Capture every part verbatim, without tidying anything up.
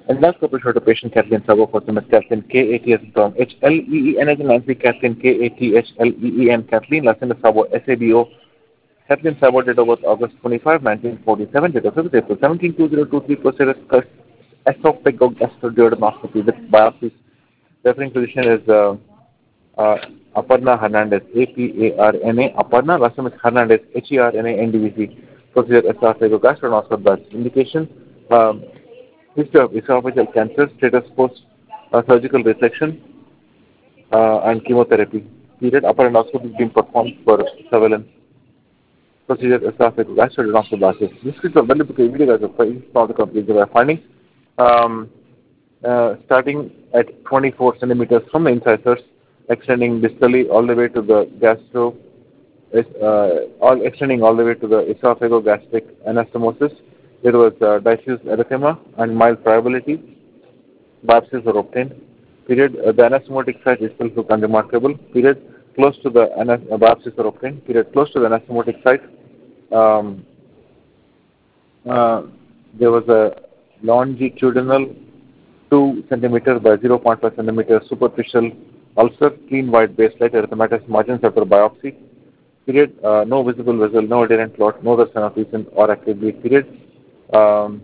Endoscopy showed a patient Kathleen Sabo for Siemens Kathleen K A T S Dom H L E E N as in Nancy Kathleen K A T H L E E N Kathleen Lassen Sabo S A B O Kathleen Sabo date of birth August twenty-fifth, nineteen forty-seven, date of birth April seventeenth, two thousand twenty-three, procedure esophagogastroduodenoscopy with biopsies. Referring physician is uh, uh, Aparna Hernandez, A P A R N A, Aparna, last name is Hernandez, H E R N A N D V C, procedure esophagogastroduodenoscopy. Indication, um, history of esophageal cancer, status post uh, surgical resection uh, and chemotherapy. Period. Upper endoscopy is being performed for surveillance. Procedure esophagogastroduodenoscopy. This is a very big video as a all the complete findings. Um, uh, starting at twenty-four centimeters from the incisors, extending distally all the way to the gastro, uh, all extending all the way to the esophagogastric anastomosis. There was uh, diffuse erythema and mild friability. Biopsies were obtained. Period. Uh, the anastomotic site itself looked unremarkable. Period. Close to the anas- uh, biopsies were obtained. Period. Close to the anastomotic site, um, uh, there was a longitudinal two centimeter by zero point five centimeter superficial ulcer, clean white baseline, erythematous margins after biopsy. Period. Uh, no visible vessel, no adherent clot, no other sign of recent or active bleed. Period. Um,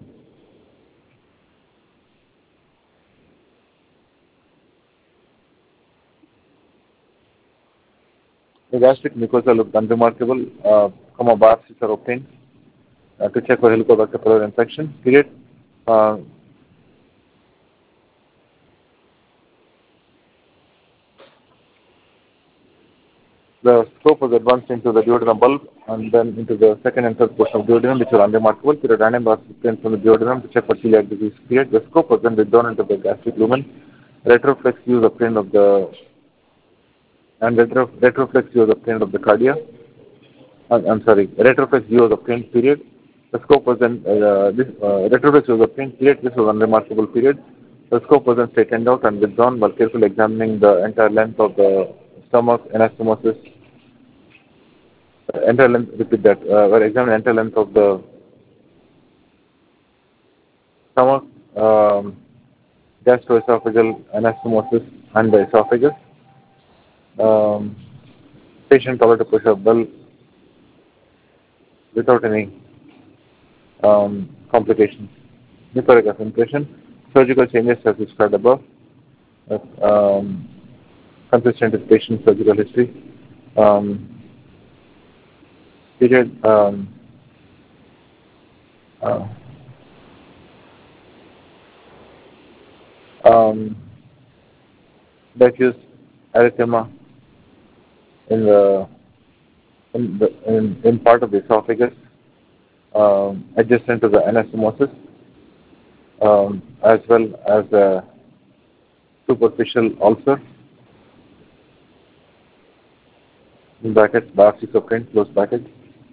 the gastric mucosa looked unremarkable. Uh, comma biopsies are obtained uh, to check for Helicobacter pylori infection. Period. Uh, The scope was advanced into the duodenum bulb and then into the second and third portion of duodenum, which were unremarkable. Period. Random was obtained from the duodenum to check for celiac disease. Period. The scope was then withdrawn into the gastric lumen. Retroflex views obtained of the and retro, retroflex views obtained of the cardia. Uh, I'm sorry. Retroflex view was obtained. Period. The scope was then uh, this uh, retroflex was obtained. Period. This was unremarkable. Period. The scope was then straightened out and withdrawn while carefully examining the entire length of the stomach, anastomosis. Entire length, repeat that, uh, we're examining entire length of the stomach, um, gastroesophageal anastomosis and the esophagus. Um, patient covered to push up well without any um, complications. New paragraph impression. Surgical changes as described above. Um, consistent with patient surgical history. Um, period. Um, uh, um, diffuse erythema in the in the in, in part of the esophagus, um, adjacent to the anastomosis, um, as well as a superficial ulcer. In brackets, biopsy obtained, close brackets.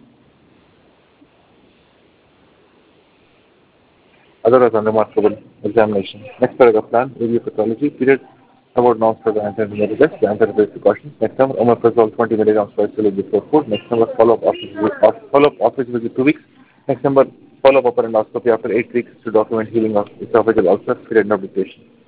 Otherwise, unremarkable examination. Next paragraph plan, review pathology, period. About norms for the anti-antibiotic test, the antibiotic precautions. Next time, omeprazole twenty milligrams twice daily before food. Next number, follow-up office visit, follow-up office visit two weeks. Next number, follow-up upper endoscopy after eight weeks to document healing of esophageal ulcer, period of dictation.